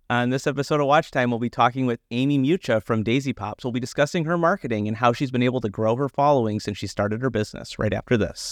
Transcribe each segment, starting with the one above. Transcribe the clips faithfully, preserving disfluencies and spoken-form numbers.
On this episode of Watch Time, we'll be talking with Amy Mucha from Daisy Pops. We'll be discussing her marketing and how she's been able to grow her following since she started her business right after this.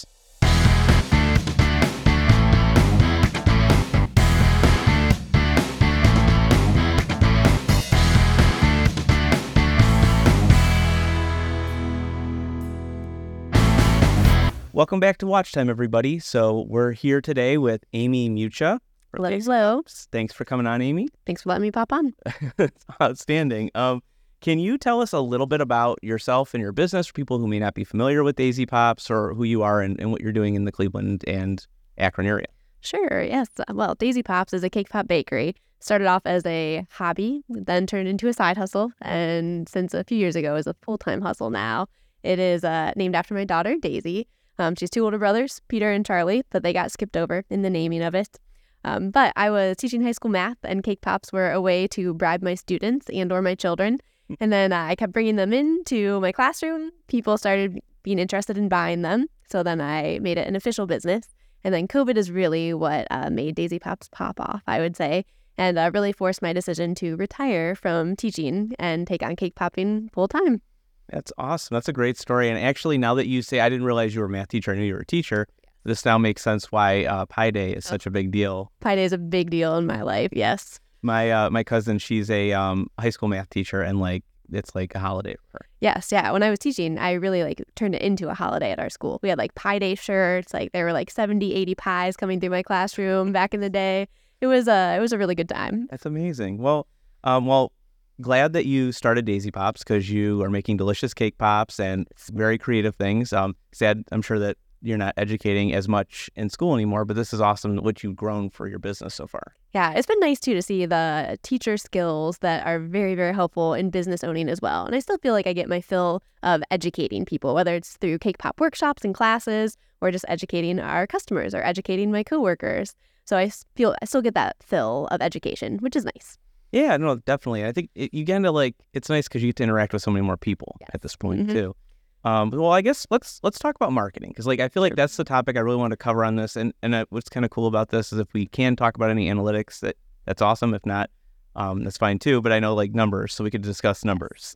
Welcome back to Watch Time, everybody. So we're here today with Amy Mucha. Hello, hello. Thanks for coming on, Amy. Thanks for letting me pop on. It's outstanding. Um, can you tell us a little bit about yourself and your business for people who may not be familiar with Daisy Pops, or who you are and, and what you're doing in the Cleveland and Akron area? Sure, yes. Well, Daisy Pops is a cake pop bakery. Started off as a hobby, then turned into a side hustle, and since a few years ago is a full-time hustle now. It is uh, named after my daughter, Daisy. Um, she has two older brothers, Peter and Charlie, but they got skipped over in the naming of it. Um, but I was teaching high school math, and cake pops were a way to bribe my students and or my children. And then uh, I kept bringing them into my classroom. People started being interested in buying them. So then I made it an official business. And then COVID is really what uh, made Daisy Pops pop off, I would say, and uh, really forced my decision to retire from teaching and take on cake popping full time. That's awesome. That's a great story. And actually, now that you say, I didn't realize you were a math teacher, I knew you were a teacher. This now makes sense why uh, Pi Day is such a big deal. Pi Day is a big deal in my life, yes. My uh, my cousin, she's a um, high school math teacher, and like it's like a holiday for her. Yes, yeah. When I was teaching, I really like turned it into a holiday at our school. We had like Pi Day shirts. Like there were like seventy, eighty pies coming through my classroom back in the day. It was a it was a really good time. That's amazing. Well, um, well. Glad that you started Daisy Pops because you are making delicious cake pops and very creative things. Um, sad, I'm sure that you're not educating as much in school anymore, but this is awesome what you've grown for your business so far. Yeah, it's been nice too to see the teacher skills that are very, very helpful in business owning as well. And I still feel like I get my fill of educating people, whether it's through cake pop workshops and classes or just educating our customers or educating my coworkers. So I feel I still get that fill of education, which is nice. Yeah, no, definitely. I think it, you get to like, it's nice because you get to interact with so many more people yes. at this point mm-hmm. too. Um, well, I guess let's let's talk about marketing because like I feel like that's the topic I really want to cover on this. And and uh, what's kind of cool about this is if we can talk about any analytics, that that's awesome. If not, um, that's fine too. But I know like numbers, so we could discuss numbers.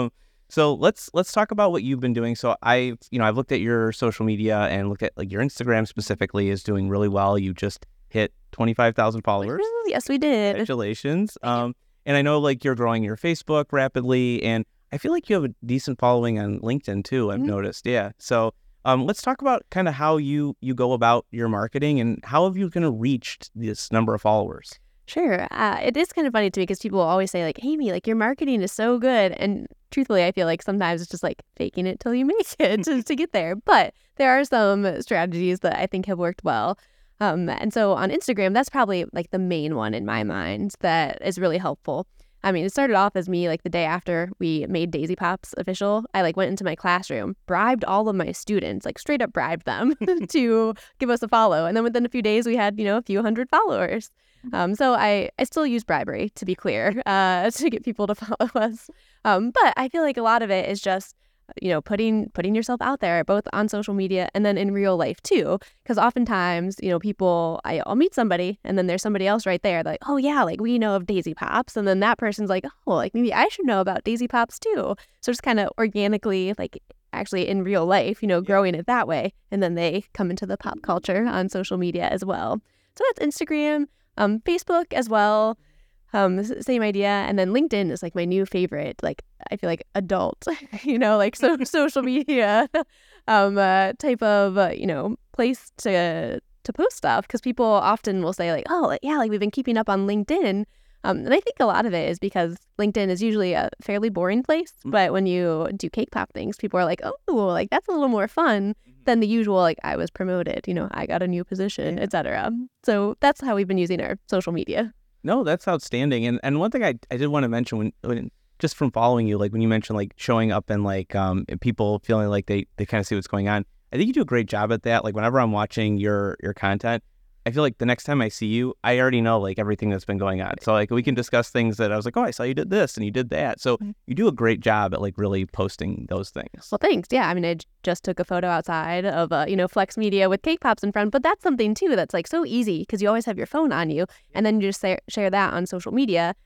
So let's let's talk about what you've been doing. So I, you know, I've looked at your social media and looked at like your Instagram specifically is doing really well. You just hit twenty-five thousand followers. Yes, we did. Congratulations. Um, and I know like you're growing your Facebook rapidly, and I feel like you have a decent following on LinkedIn too. I've mm-hmm. noticed. Yeah. So um, let's talk about kind of how you you go about your marketing and how have you kind of reached this number of followers? Sure. Uh, it is kind of funny to me because people always say like, Amy, like your marketing is so good. And truthfully, I feel like sometimes it's just like faking it till you make it to, to get there. But there are some strategies that I think have worked well. Um, and so on Instagram, that's probably like the main one in my mind that is really helpful. I mean, it started off as me like the day after we made Daisy Pops official. I like went into my classroom, bribed all of my students, like straight up bribed them to give us a follow. And then within a few days, we had, you know, a few hundred followers. Um, so I, I still use bribery, to be clear, uh, to get people to follow us. Um, but I feel like a lot of it is just, you know, putting putting yourself out there, both on social media and then in real life too. Because oftentimes, you know, people, I, I'll meet somebody and then there's somebody else right there. They're like, oh yeah, like we know of Daisy Pops. And then that person's like, oh, like maybe I should know about Daisy Pops too. So just kind of organically, like actually in real life, you know, growing it that way. And then they come into the pop culture on social media as well. So that's Instagram, um, Facebook as well. Um, same idea. And then LinkedIn is like my new favorite, like I feel like adult, you know, like so social media um, uh, type of, uh, you know, place to to post stuff. Because people often will say like, oh, like, yeah, like we've been keeping up on LinkedIn. Um, and I think a lot of it is because LinkedIn is usually a fairly boring place. Mm-hmm. But when you do cake pop things, people are like, oh, like that's a little more fun than the usual, like I was promoted, you know, I got a new position, yeah. et cetera. So that's how we've been using our social media. No, that's outstanding. And and one thing I, I did want to mention when, when just from following you, like when you mentioned like showing up and like um and people feeling like they, they kind of see what's going on. I think you do a great job at that. Like whenever I'm watching your your content, I feel like the next time I see you, I already know like everything that's been going on. So like we can discuss things that I was like, oh, I saw you did this and you did that. So you do a great job at like really posting those things. Well, thanks. Yeah. I mean, I j- just took a photo outside of, uh, you know, Flex Media with cake pops in front. But that's something too that's like so easy because you always have your phone on you and then you just say, share that on social media.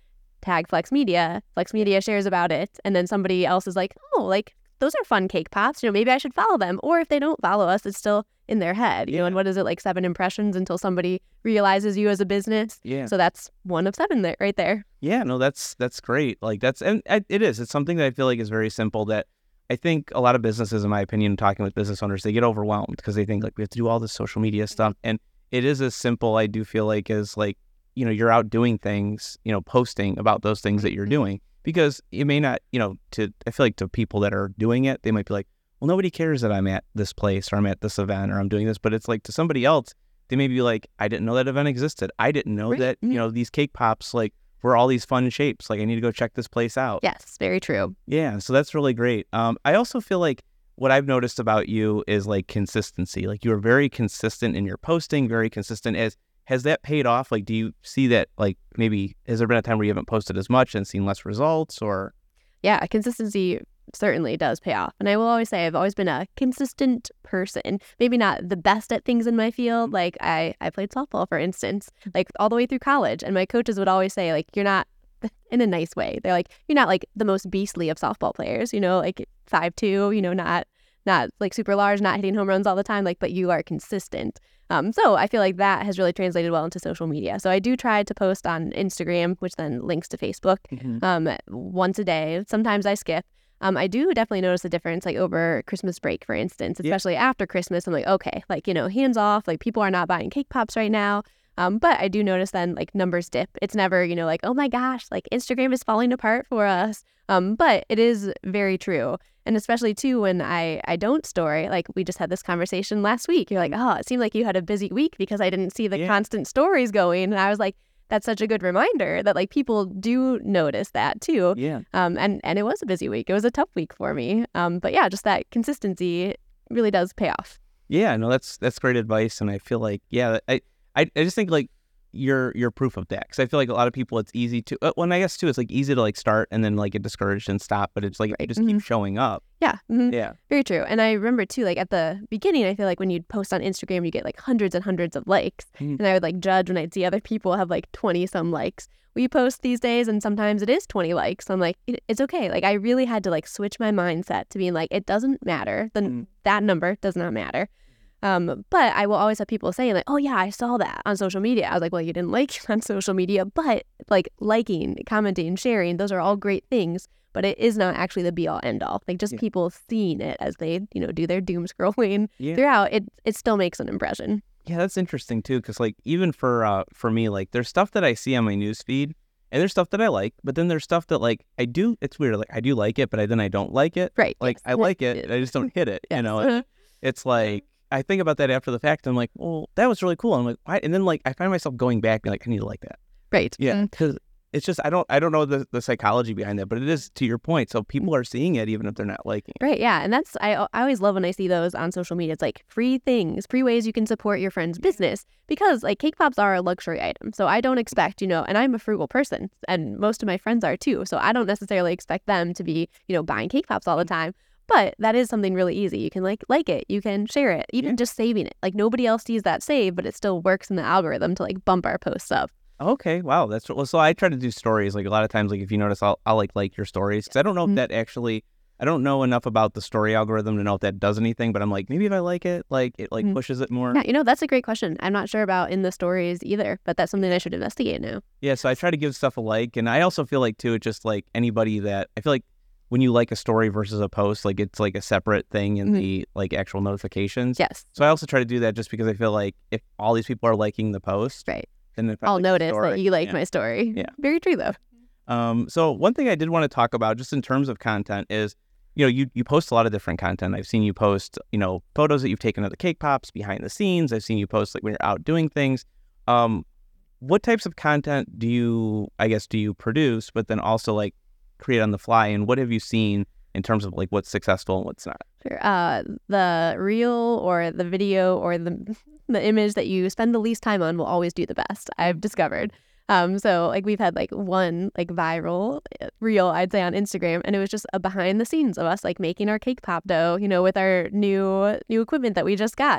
tag Flex Media, Flex Media shares about it, and then somebody else is like, oh, like those are fun cake pops, you know, maybe I should follow them. Or if they don't follow us, it's still in their head, you yeah. know, and what is it, like seven impressions until somebody realizes you as a business? Yeah. So that's one of seven there, right there. Yeah, no, that's that's great. Like that's, and it is, it's something that I feel like is very simple that I think a lot of businesses, in my opinion, talking with business owners, they get overwhelmed because they think like we have to do all this social media stuff. And it is as simple, I do feel like, as like, you know, you're out doing things, you know, posting about those things that you're doing, because it may not, you know, to, I feel like to people that are doing it, they might be like, well, nobody cares that I'm at this place or I'm at this event or I'm doing this. But it's like to somebody else, they may be like, I didn't know that event existed. I didn't know Right. that, you know, these cake pops, like, were all these fun shapes. Like, I need to go check this place out. Yes, very true. Yeah, so that's really great. Um, I also feel like what I've noticed about you is like consistency. Like, you're very consistent in your posting, very consistent. As has that paid off? Like, do you see that, like, maybe has there been a time where you haven't posted as much and seen less results, or? Yeah, consistency certainly does pay off. And I will always say I've always been a consistent person. Maybe not the best at things in my field. Like I, I played softball, for instance, like all the way through college. And my coaches would always say, like, you're not, in a nice way, they're like, you're not like the most beastly of softball players, you know, like five two, you know, not not like super large, not hitting home runs all the time, like, but you are consistent. Um, so I feel like that has really translated well into social media. So I do try to post on Instagram, which then links to Facebook, Mm-hmm. um, once a day. Sometimes I skip. Um, I do definitely notice a difference, like over Christmas break, for instance, Yeah. especially after Christmas. I'm like, okay, like, you know, hands off, like people are not buying cake pops right now. Um, but I do notice then like numbers dip. It's never, you know, like, oh my gosh, like Instagram is falling apart for us. Um, but it is very true. And especially too, when I, I don't story, like we just had this conversation last week. You're like, oh, it seemed like you had a busy week because I didn't see the Yeah. constant stories going. And I was like, that's such a good reminder that like people do notice that too. Yeah. Um, and, and it was a busy week. It was a tough week for me. Um, but yeah, just that consistency really does pay off. Yeah, no, that's that's great advice, and I feel like, yeah, I I, I just think like you're you're proof of that, because I feel like a lot of people, it's easy to, uh, well, and I guess too, it's like easy to like start and then like get discouraged and stop, but it's like if you Right. just keep showing up. Yeah. mhm. Yeah. Very true. And I remember too, like at the beginning, I feel like when you'd post on Instagram, you get like hundreds and hundreds of likes. Mm. And I would like judge when I'd see other people have like twenty some likes. We post these days and sometimes it is twenty likes. I'm like, it, it's okay. Like I really had to like switch my mindset to being like, it doesn't matter. Then Mm. that number does not matter. Um, but I will always have people saying like, oh yeah, I saw that on social media. I was like, well, you didn't like it on social media, but like liking, commenting, sharing, those are all great things. But it is not actually the be all end all. Like just Yeah. people seeing it as they, you know, do their doom scrolling Yeah. throughout, it it still makes an impression. Yeah, that's interesting too, because like even for uh for me, like there's stuff that I see on my news feed, and there's stuff that I like, but then there's stuff that like I do. It's weird. Like I do like it, but I, then I don't like it. Right. Like yes. I like it, I just don't hit it. You Yes. know, It- it's like I think about that after the fact. I'm like, well, that was really cool. I'm like, why? And then like I find myself going back, being like, I need to like that. Right. Yeah, Mm. because it's just I don't I don't know the, the psychology behind that, but it is to your point. So people are seeing it even if they're not liking it. Right, yeah, and that's I I always love when I see those on social media. It's like free things, free ways you can support your friend's business, because like cake pops are a luxury item. So I don't expect, you know, and I'm a frugal person, and most of my friends are too. So I don't necessarily expect them to be, you know, buying cake pops all the time. But that is something really easy. You can like like it, you can share it, even Yeah. just saving it. Like nobody else sees that save, but it still works in the algorithm to like bump our posts up. Okay, wow, that's well. So I try to do stories. Like a lot of times, like if you notice, I'll I'll like like your stories, because I don't know Mhm. if that actually. I don't know enough about the story algorithm to know if that does anything, but I'm like, maybe if I like it, like it like Mhm. pushes it more. Yeah, you know, that's a great question. I'm not sure about in the stories either, but that's something I should investigate now. Yeah, so I try to give stuff a like, and I also feel like too, it's just like anybody that I feel like when you like a story versus a post, like it's like a separate thing in Mhm. the like actual notifications. Yes. So I also try to do that just because I feel like if all these people are liking the post, Right. then if I I'll like the notice story- that you like yeah. my story. Yeah. Very true though. Um, so one thing I did want to talk about just in terms of content is, you know, you, you post a lot of different content. I've seen you post, you know, photos that you've taken of the cake pops behind the scenes. I've seen you post like when you're out doing things. Um, what types of content do you, I guess, do you produce, but then also like create on the fly? And what have you seen in terms of like what's successful and what's not? Sure. Uh, the reel or the video or the the image that you spend the least time on will always do the best, I've discovered. Um, so like we've had like one like viral uh, reel, I'd say, on Instagram, and it was just a behind the scenes of us like making our cake pop dough, you know, with our new new equipment that we just got.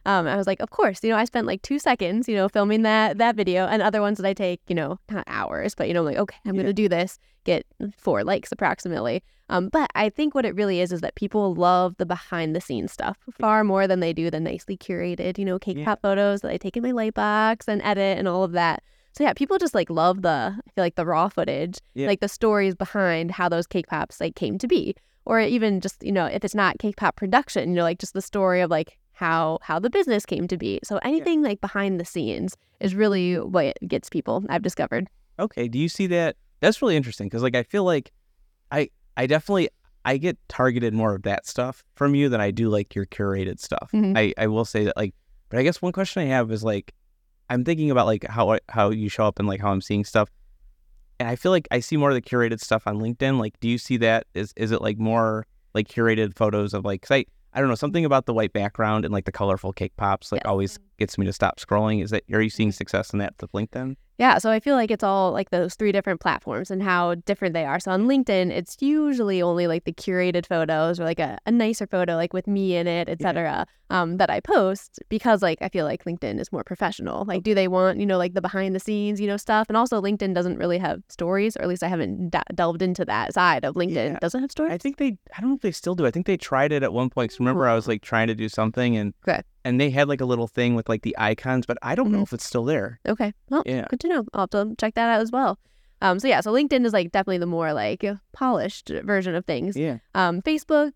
Um, I was like, of course, you know, I spent like two seconds, you know, filming that that video, and other ones that I take, you know, not hours, but, you know, like, okay, I'm Yeah. going to do this, get four likes approximately. Um, but I think what it really is is that people love the behind the scenes stuff far more than they do the nicely curated, you know, cake Yeah. pop photos that I take in my light box and edit and all of that. So yeah, people just like love the, I feel like the raw footage, Yeah. like the stories behind how those cake pops like came to be. Or even just, you know, if it's not cake pop production, you know, like just the story of like how how the business came to be. So anything like behind the scenes is really what gets people, I've discovered. Okay. Do you see that? That's really interesting because like I feel like I I definitely I get targeted more of that stuff from you than I do like your curated stuff. Mhm. I I will say that like, but I guess one question I have is like I'm thinking about like how I, how you show up and like how I'm seeing stuff. And I feel like I see more of the curated stuff on LinkedIn. Like, do you see that? Is is it like more like curated photos of like, 'cause I, I don't know, something about the white background and like the colorful cake pops like Yes. always gets me to stop scrolling. Is that, are you seeing success in that with LinkedIn? Yeah, so I feel like it's all like those three different platforms and how different they are. So on LinkedIn, it's usually only like the curated photos or like a, a nicer photo like with me in it, et cetera, um, that I post because like I feel like LinkedIn is more professional. Like, do they want, you know, like the behind the scenes, you know, stuff? And also LinkedIn doesn't really have stories, or at least I haven't d- delved into that side of LinkedIn. Yeah. Does it have stories? I think they, I don't know if they still do. I think they tried it at one point. 'Cause remember I was like trying to do something and Okay. and they had like a little thing with like the icons, but I don't know Mhm. if it's still there. Okay. Well, Yeah. good to know. I'll have to check that out as well. Um, so yeah, so LinkedIn is like definitely the more like polished version of things. Yeah. Um, Facebook,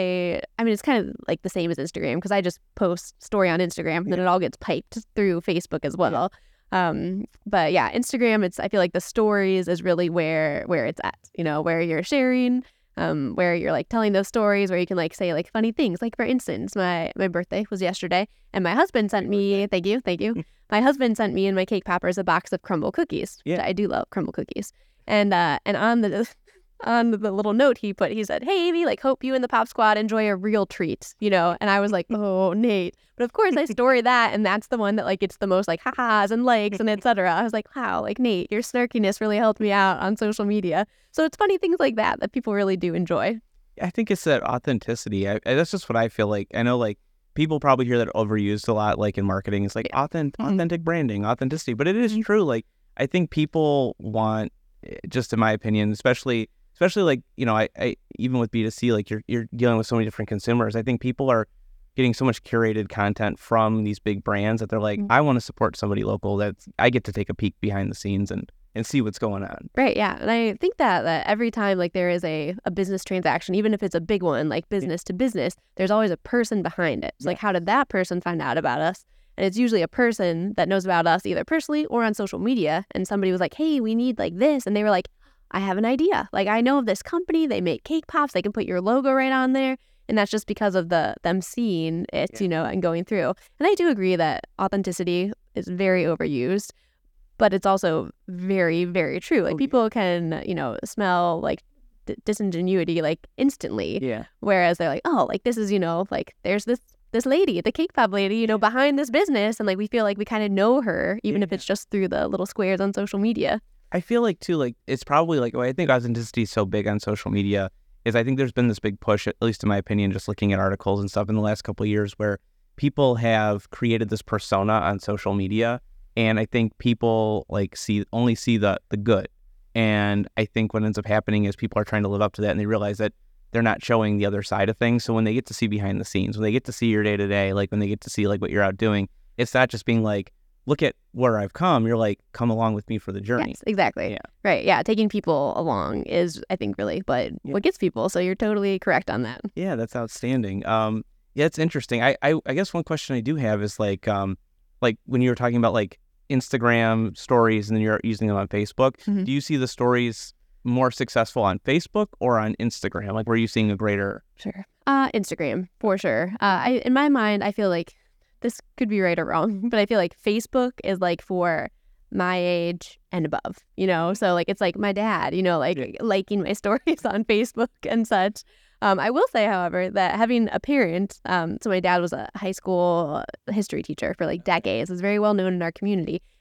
I I mean, it's kind of like the same as Instagram because I just post story on Instagram and then Yeah. it all gets piped through Facebook as well. Um, but yeah, Instagram, it's I feel like the stories is really where where it's at. You know, where you're sharing, um, where you're like telling those stories, where you can like say like funny things. Like for instance, my my birthday was yesterday, and my husband sent me. Thank you, thank you. My husband sent me and my cake poppers a box of crumble cookies. Yeah. I do love crumble cookies. And uh, and on the on the little note he put, he said, "Hey, Amy, like hope you and the Pop Squad enjoy a real treat," you know. And I was like, "Oh, Nate." But of course, I story that, and that's the one that like gets the most like ha-has and likes and et cetera. I was like, "Wow, like Nate, your snarkiness really helped me out on social media." So it's funny things like that that people really do enjoy. I think it's that authenticity. I, I- that's just what I feel like. I know like people probably hear that overused a lot, like in marketing. It's like Yeah. authentic, Mhm. authentic branding, authenticity. But it is Mhm. true. Like I think people want, eh, just in my opinion, especially, especially like you know, I, I even with B two C, like you're you're dealing with so many different consumers. I think people are getting so much curated content from these big brands that they're like, Mhm. I want to support somebody local. That's I get to take a peek behind the scenes and and see what's going on. Right, yeah. And I think that, that every time like there is a, a business transaction, even if it's a big one, like business to business, there's always a person behind it. So like, how did that person find out about us? And it's usually a person that knows about us either personally or on social media. And somebody was like, hey, we need like this. And they were like, I have an idea. Like, I know of this company. They make cake pops. They can put your logo right on there. And that's just because of the them seeing it, Yeah. you know, and going through. And I do agree that authenticity is very overused. But it's also very, very true. Like Oh, yeah. people can, you know, smell like d- disingenuity like instantly. Yeah. Whereas they're like, oh, like this is, you know, like there's this this lady, the cake pop lady, you know, behind this business, and like we feel like we kind of know her, even if Yeah. it's just through the little squares on social media. I feel like too, like it's probably like why I think authenticity is so big on social media is I think there's been this big push, at least in my opinion, just looking at articles and stuff in the last couple of years where people have created this persona on social media, and I think people like see only see the the good, and I think what ends up happening is people are trying to live up to that, and they realize that they're not showing the other side of things. So when they get to see behind the scenes, when they get to see your day to day, like when they get to see like what you're out doing, it's not just being like, look at where I've come. You're like, come along with me for the journey. Yes, exactly. Yeah. Right. Yeah. Taking people along is, I think, really what Yeah. what gets people. So you're totally correct on that. Yeah, that's outstanding. Um, yeah, it's interesting. I, I, I guess one question I do have is like, um, like when you were talking about like Instagram stories and then you're using them on Facebook, Mhm. do you see the stories more successful on Facebook or on Instagram? Like, were you seeing a greater? Sure. Uh, Instagram for sure. Uh, I in my mind, I feel like this could be right or wrong, but I feel like Facebook is like for my age and above, you know? So like it's like my dad, you know, like Yeah. liking my stories on Facebook and such. Um, I will say, however, that having a parent, um, so my dad was a high school history teacher for like decades, is very well known in our community.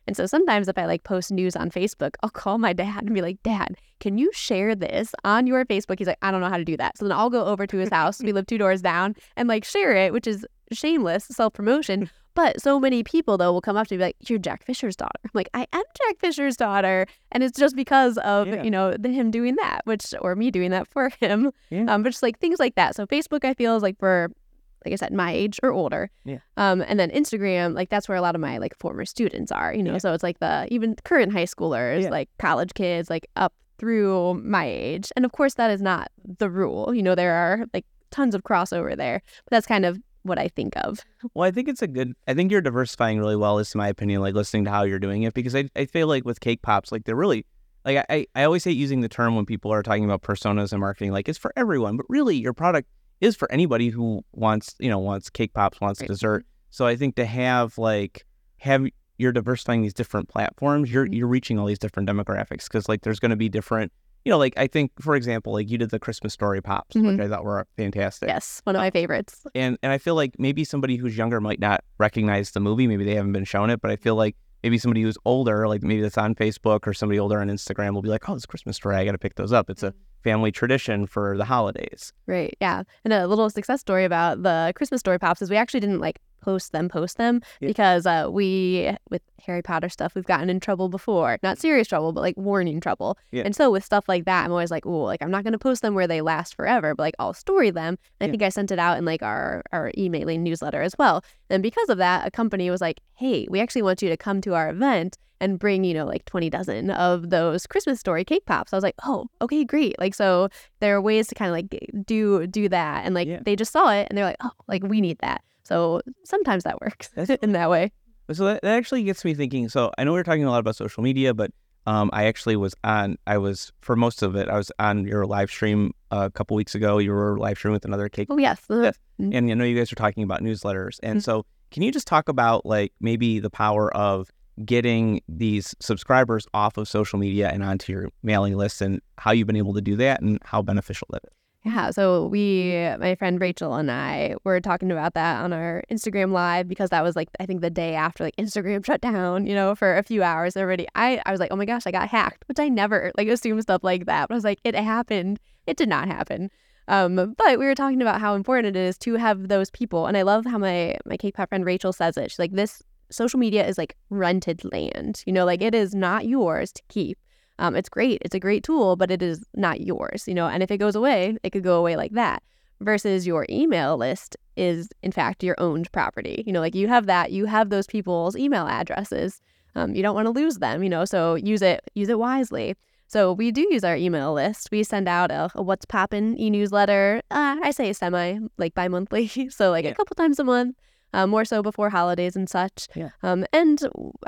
And so sometimes if I like post news on Facebook, I'll call my dad and be like, Dad, can you share this on your Facebook? He's like, I don't know how to do that. So then I'll go over to his house. We live two doors down and like share it, which is shameless self-promotion. But so many people, though, will come up to me and be like, you're Jack Fisher's daughter. I'm like, I am Jack Fisher's daughter. And it's just because of, Yeah. you know, the, him doing that, which, or me doing that for him. Yeah. Um, but just like things like that. So Facebook, I feel, is like for, like I said, my age or older. Yeah. Um, and then Instagram, like that's where a lot of my like former students are, you know, Yeah. so it's like the even current high schoolers, Yeah. like college kids, like up through my age. And of course, that is not the rule. You know, there are like tons of crossover there, but that's kind of what I think of. Well, I think it's a good, I think you're diversifying really well, is my opinion, like listening to how you're doing it, because I, I feel like with Cake Pops, like they're really, like I, I always hate using the term when people are talking about personas and marketing, like it's for everyone, but really your product is for anybody who wants, you know, wants Cake Pops, wants Right. dessert. So I think to have like, have, you're diversifying these different platforms, you're, Mhm. you're reaching all these different demographics, because like there's going to be different, you know, like I think, for example, like you did the Christmas Story Pops, Mhm. which I thought were fantastic. Yes, one of my favorites. And and I feel like maybe somebody who's younger might not recognize the movie. Maybe they haven't been shown it, but I feel like maybe somebody who's older, like maybe that's on Facebook or somebody older on Instagram will be like, oh, this Christmas Story, I got to pick those up. It's a family tradition for the holidays. Right. Yeah. And a little success story about the Christmas Story Pops is we actually didn't like post them, post them Yeah. because uh, we, with Harry Potter stuff, we've gotten in trouble before. Not serious trouble, but like warning trouble. Yeah. And so with stuff like that, I'm always like, oh, like I'm not going to post them where they last forever, but like I'll story them. And I Yeah. think I sent it out in like our, our emailing newsletter as well. And because of that, a company was like, hey, we actually want you to come to our event and bring, you know, like twenty dozen of those Christmas Story cake pops. I was like, oh, okay, great. Like, so there are ways to kind of like do do that. And like, Yeah. they just saw it and they're like, oh, like we need that. So sometimes that works That's- in that way. So that, that actually gets me thinking. So I know we we're talking a lot about social media, but um, I actually was on, I was, for most of it, I was on your live stream uh, a couple weeks ago. You were live streaming with another cake. Oh, yes. Uh, Yes. Mhm. And I know you guys are talking about newsletters. And Mhm. so can you just talk about like maybe the power of getting these subscribers off of social media and onto your mailing list, and how you've been able to do that and how beneficial that is? Yeah, so we, my friend Rachel and I were talking about that on our Instagram live because that was like, I think the day after like Instagram shut down, you know, for a few hours already. I, I was like, oh my gosh, I got hacked, which I never like assume stuff like that. But I was like, it happened. It did not happen. Um, but we were talking about how important it is to have those people. And I love how my, my cake pop friend Rachel says it. She's like, this social media is like rented land, you know, like it is not yours to keep. Um, it's great. It's a great tool, but it is not yours, you know, and if it goes away, it could go away like that versus your email list is in fact your owned property. You know, like you have that, you have those people's email addresses. Um, you don't want to lose them, you know, so use it, use it wisely. So we do use our email list. We send out a, a What's Poppin' e-newsletter. Uh, I say semi, like bi-monthly. So like Yeah. a couple times a month, uh, more so before holidays and such. Yeah. Um, and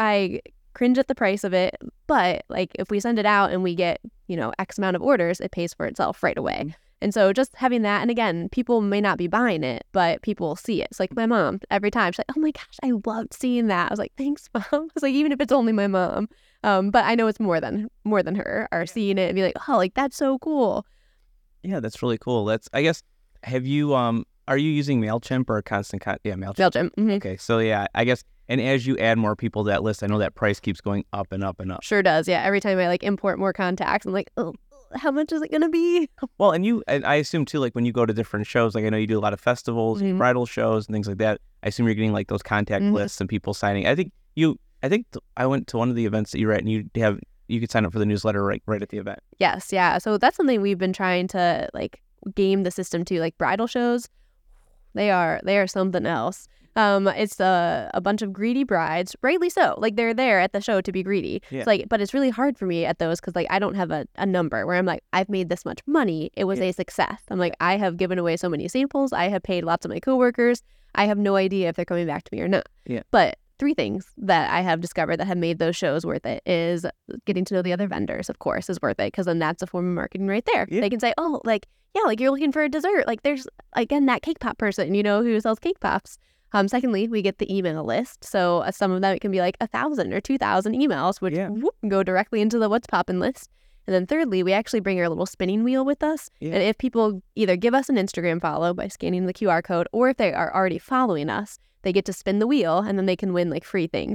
I cringe at the price of it, but like if we send it out and we get, you know, X amount of orders, it pays for itself right away. Mhm. And so just having that, and again, people may not be buying it, but people will see it. It's like my mom, every time she's like, oh my gosh, I loved seeing that. I was like, thanks, mom. I was like, even if it's only my mom. Um, but I know it's more than more than her are seeing it and be like, oh, like that's so cool. Yeah, that's really cool. That's, I guess, have you, um, are you using MailChimp or Constant Con? Yeah, MailChimp. MailChimp. Mhm. Okay, so yeah, I guess, and as you add more people to that list, I know that price keeps going up and up and up. Sure does. Yeah. Every time I like import more contacts, I'm like, oh, how much is it going to be? Well, and you, and I assume too, like when you go to different shows, like I know you do a lot of festivals, Mhm. bridal shows, and things like that. I assume you're getting like those contact Mhm. lists and people signing. I think you, I think th- I went to one of the events that you were at, and you have, you could sign up for the newsletter right, right at the event. Yes, yeah. So that's something we've been trying to like game the system to, like bridal shows. They are they are something else. Um, it's a a bunch of greedy brides, rightly so. Like they're there at the show to be greedy. Yeah. It's like, but it's really hard for me at those because like I don't have a, a number where I'm like I've made this much money. It was Yeah. a success. I'm like I have given away so many samples. I have paid lots of my coworkers. I have no idea if they're coming back to me or not. Yeah. But three things that I have discovered that have made those shows worth it is getting to know the other vendors, of course, is worth it because then that's a form of marketing right there. Yeah. They can say, oh, like, yeah, like you're looking for a dessert. Like there's, again, that cake pop person, you know, who sells cake pops. Um, secondly, we get the email list. So uh, some of them, it can be like a thousand or two thousand emails, which Yeah. whoop, go directly into the What's Poppin' list. And then thirdly, we actually bring our little spinning wheel with us. Yeah. And if people either give us an Instagram follow by scanning the Q R code, or if they are already following us, they get to spin the wheel and then they can win like free things like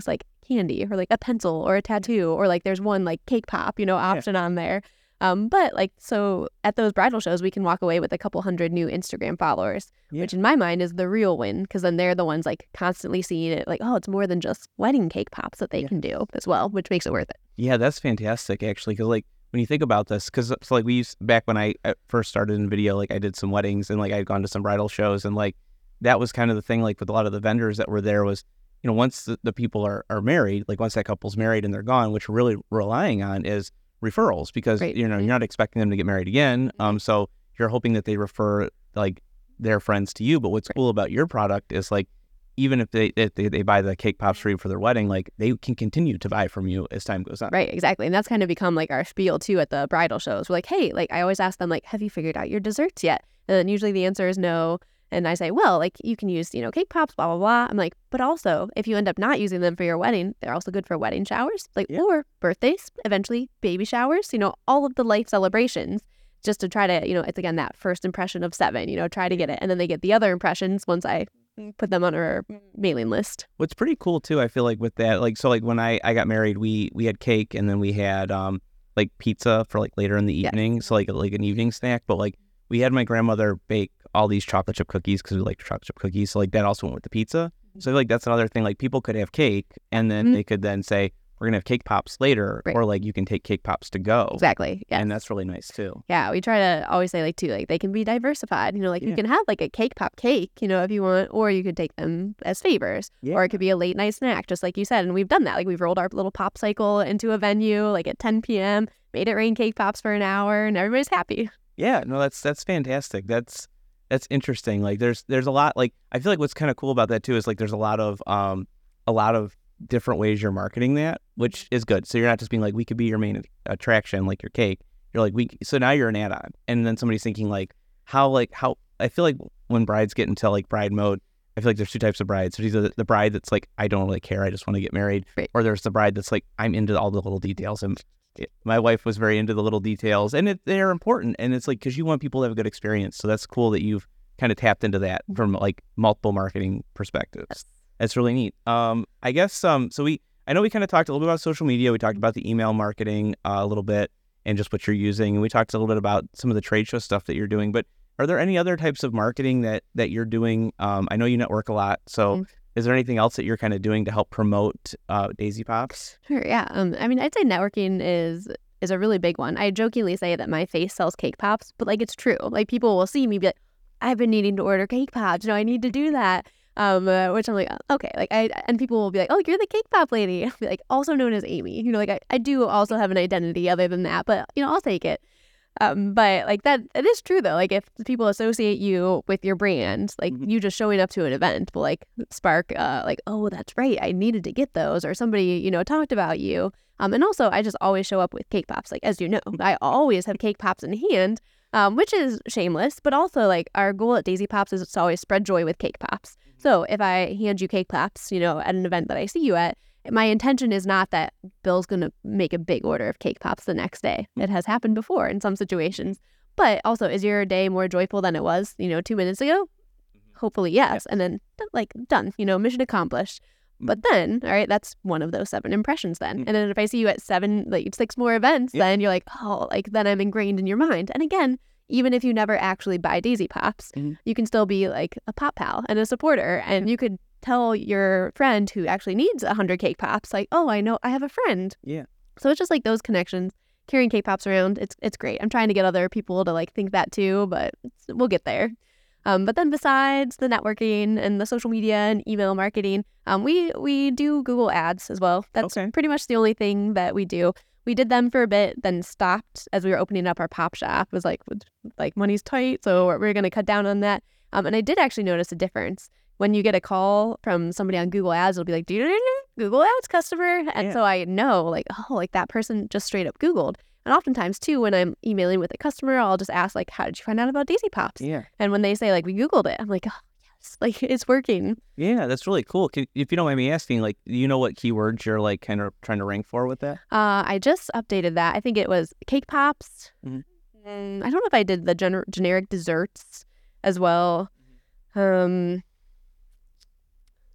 candy or like a pencil or a tattoo, or like there's one like cake pop, you know, option yeah. on there. Um, but like, so at those bridal shows, we can walk away with a couple hundred new Instagram followers, yeah. which in my mind is the real win, because then they're the ones like constantly seeing it like, oh, it's more than just wedding cake pops that they yeah. can do as well, which makes it worth it. Yeah, that's fantastic, actually, because like when you think about this, because so, like we used back when I first started in video, like I did some weddings and like I'd gone to some bridal shows, and like that was kind of the thing, like with a lot of the vendors that were there was, you know, once the, the people are, are married, like once that couple's married and they're gone, which we're really relying on is referrals, because right. you know you're not expecting them to get married again, um so you're hoping that they refer like their friends to you. But what's right. cool about your product is like even if they if they, they buy the cake pops for you for their wedding, like they can continue to buy from you as time goes on. Right, exactly. And that's kind of become like our spiel too at the bridal shows. We're like, hey, like I always ask them like, have you figured out your desserts yet? And then usually the answer is no. And I say, well, like you can use, you know, cake pops, blah, blah, blah. I'm like, but also if you end up not using them for your wedding, they're also good for wedding showers, like, yeah. or birthdays, eventually baby showers, you know, all of the life celebrations, just to try to, you know, it's again, that first impression of seven, you know, try to get it. And then they get the other impressions once I put them on our mailing list. What's pretty cool too, I feel like with that, like, so like when I, I got married, we, we had cake and then we had, um, like pizza for like later in the evening. Yes. So like, like an evening snack, but like we had my grandmother bake all these chocolate chip cookies because we like chocolate chip cookies. So like that also went with the pizza. So like that's another thing. Like people could have cake and then mm-hmm. they could then say, we're going to have cake pops later, right. or like you can take cake pops to go. Exactly. Yes. And that's really nice too. Yeah. We try to always say like too, like they can be diversified, you know, like yeah. you can have like a cake pop cake, you know, if you want, or you could take them as favors, yeah. or it could be a late night snack, just like you said. And we've done that. Like we've rolled our little pop cycle into a venue, like at ten p.m., made it rain cake pops for an hour and everybody's happy. Yeah, no, that's, that's fantastic. That's, that's interesting. Like there's, there's a lot, like, I feel like what's kind of cool about that too, is like, there's a lot of, um, a lot of different ways you're marketing that, which is good. So you're not just being like, we could be your main attraction, like your cake. You're like, we, so now you're an add-on. And then somebody's thinking like, how, like, how, I feel like when brides get into like bride mode, I feel like there's two types of brides. There's either the bride that's like, I don't really care, I just want to get married. Right. Or there's the bride that's like, I'm into all the little details. And it, my wife was very into the little details, and it, they're important. And it's like, because you want people to have a good experience. So that's cool that you've kind of tapped into that from like multiple marketing perspectives. That's really neat. Um, I guess, um, so we, I know we kind of talked a little bit about social media. We talked about the email marketing uh, a little bit and just what you're using. And we talked a little bit about some of the trade show stuff that you're doing, but are there any other types of marketing that, that you're doing? Um, I know you network a lot. So mm-hmm. is there anything else that you're kind of doing to help promote uh, Daisy Pops? Sure. Yeah. Um, I mean, I'd say networking is, is a really big one. I jokingly say that my face sells cake pops, but like, it's true. Like people will see me be like, I've been needing to order cake pops. You know, I need to do that. Um, uh, which I'm like, okay, like I, and people will be like, oh, you're the cake pop lady. I'll be like, also known as Amy. You know, like I, I do also have an identity other than that, but you know, I'll take it. Um, but like that, it is true though. Like if people associate you with your brand, like mm-hmm. you just showing up to an event will like spark, uh, like, oh, that's right, I needed to get those, or somebody, you know, talked about you. Um, and also I just always show up with cake pops. Like, as you know, I always have cake pops in hand. Um, which is shameless, but also like our goal at Daisy Pops is to always spread joy with cake pops. So if I hand you cake pops, you know, at an event that I see you at, my intention is not that Bill's going to make a big order of cake pops the next day. It has happened before in some situations. But also, is your day more joyful than it was, you know, two minutes ago? Hopefully, yes. yes. And then like done, you know, mission accomplished. But then, all right, that's one of those seven impressions then. And then if I see you at seven, like six more events, yeah. then you're like, oh, like then I'm ingrained in your mind. And again, even if you never actually buy Daisy Pops, mm-hmm. you can still be like a pop pal and a supporter. And you could tell your friend who actually needs one hundred cake pops, like, oh, I know I have a friend. Yeah. So it's just like those connections, carrying cake pops around. It's it's great. I'm trying to get other people to like think that too, but it's, we'll get there. Um, but then besides the networking and the social media and email marketing, um, we we do Google Ads as well. That's okay. pretty much the only thing that we do. We did them for a bit, then stopped as we were opening up our pop shop. It was like, like money's tight, so we're, we're going to cut down on that. Um, and I did actually notice a difference. When you get a call from somebody on Google Ads, it'll be like, Google Ads customer. And yeah. so I know, like, oh, like that person just straight up Googled. And oftentimes, too, when I'm emailing with a customer, I'll just ask, like, how did you find out about Daisy Pops? Yeah. And when they say, like, we Googled it, I'm like, oh, yes, like, it's working. Yeah, that's really cool. Can, if you don't mind me asking, like, do you know what keywords you're, like, kind of trying to rank for with that? Uh, I just updated that. I think it was cake pops. Mm-hmm. Mm, I don't know if I did the gener- generic desserts as well. Um,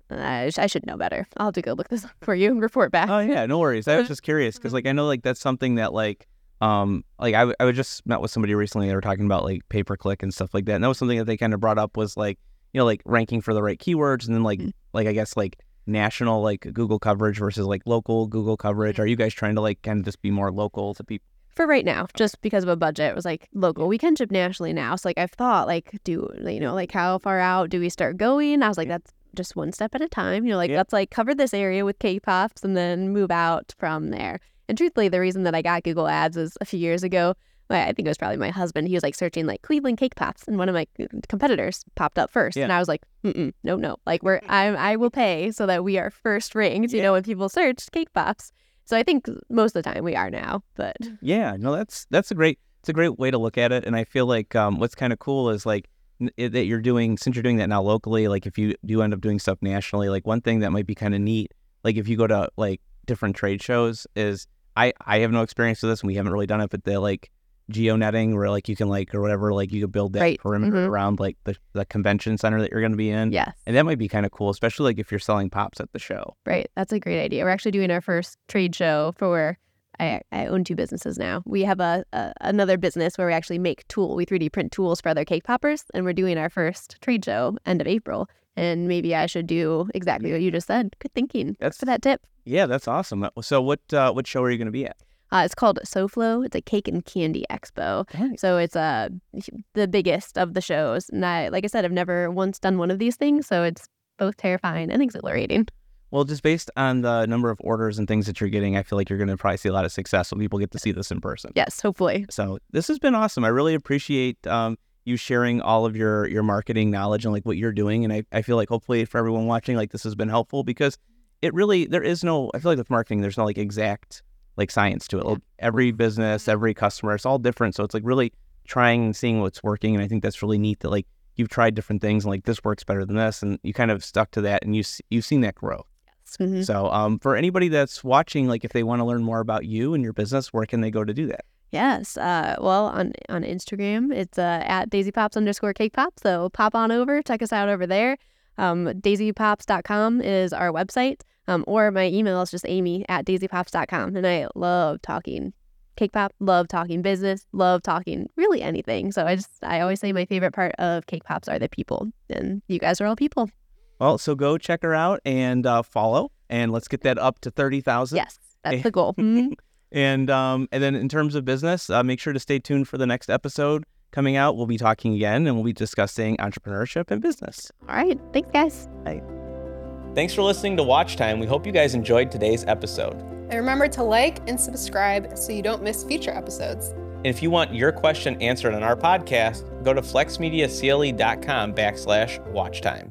I, sh- I should know better. I'll have to go look this up for you and report back. Oh yeah, no worries. I was just curious because like I know like that's something that like um like I I just met with somebody recently. They were talking about like pay per click and stuff like that. And that was something that they kind of brought up was like you know like ranking for the right keywords and then like mm-hmm. like I guess like national like Google coverage versus like local Google coverage. Are you guys trying to like kind of just be more local to people? For right now, just because of a budget, it was like local. We can ship nationally now. So like I've thought like do you know like how far out do we start going? I was like that's just one step at a time. You know like yeah. let's like cover this area with K-Pops and then move out from there. And truthfully, the reason that I got Google Ads was a few years ago. I think it was probably my husband. He was like searching like Cleveland Cake Pops, and one of my competitors popped up first. Yeah. And I was like, Mm-mm, no, no, like we're I I will pay so that we are first ranked. You yeah. know, when people search Cake Pops. So I think most of the time we are now. But yeah, no, that's that's a great it's a great way to look at it. And I feel like um, what's kind of cool is like n- that you're doing since you're doing that now locally. Like if you do end up doing stuff nationally, like one thing that might be kind of neat, like if you go to like different trade shows, is I I have no experience with this and we haven't really done it, but the like. Geo-netting where like you can like or whatever like you could build that right. perimeter mm-hmm. around like the, the convention center that you're going to be in. Yes. And that might be kind of cool, especially like if you're selling pops at the show. Right. That's a great idea. We're actually doing our first trade show for I, I own two businesses now. We have a, a another business where we actually make tool. We three D print tools for other cake poppers, and we're doing our first trade show end of April. And maybe I should do exactly what you just said. Good thinking. That's for that tip. Yeah, that's awesome. So what uh, what show are you going to be at? Uh, it's called SoFlo. It's a cake and candy expo. Nice. So it's uh, the biggest of the shows. And I, like I said, I've never once done one of these things. So it's both terrifying and exhilarating. Well, just based on the number of orders and things that you're getting, I feel like you're going to probably see a lot of success when people get to see this in person. Yes, hopefully. So this has been awesome. I really appreciate um, you sharing all of your, your marketing knowledge and like what you're doing. And I, I feel like hopefully for everyone watching, like this has been helpful because it really, there is no, I feel like with marketing, there's no like exact like science to it. Like every business, every customer, it's all different. So it's like really trying and seeing what's working. And I think that's really neat that like you've tried different things and like this works better than this. And you kind of stuck to that and you, you've seen that grow. Yes. Mm-hmm. So um, for anybody that's watching, like if they want to learn more about you and your business, where can they go to do that? Yes. Uh, well, on, on Instagram, it's uh, at daisypops underscore cake pop. So pop on over, check us out over there. Um, daisy pops dot com is our website. Um, or my email is just amy at daisy pops dot com. And I love talking cake pop, love talking business, love talking really anything. So I just, I always say my favorite part of cake pops are the people. And you guys are all people. Well, so go check her out and uh, follow. And let's get that up to thirty thousand. Yes, that's the goal. Mm-hmm. and um, and then in terms of business, uh, make sure to stay tuned for the next episode coming out. We'll be talking again and we'll be discussing entrepreneurship and business. All right. Thanks, guys. Bye. Thanks for listening to Watch Time. We hope you guys enjoyed today's episode. And remember to like and subscribe so you don't miss future episodes. And if you want your question answered on our podcast, go to flexmediacle.com backslash watchtime.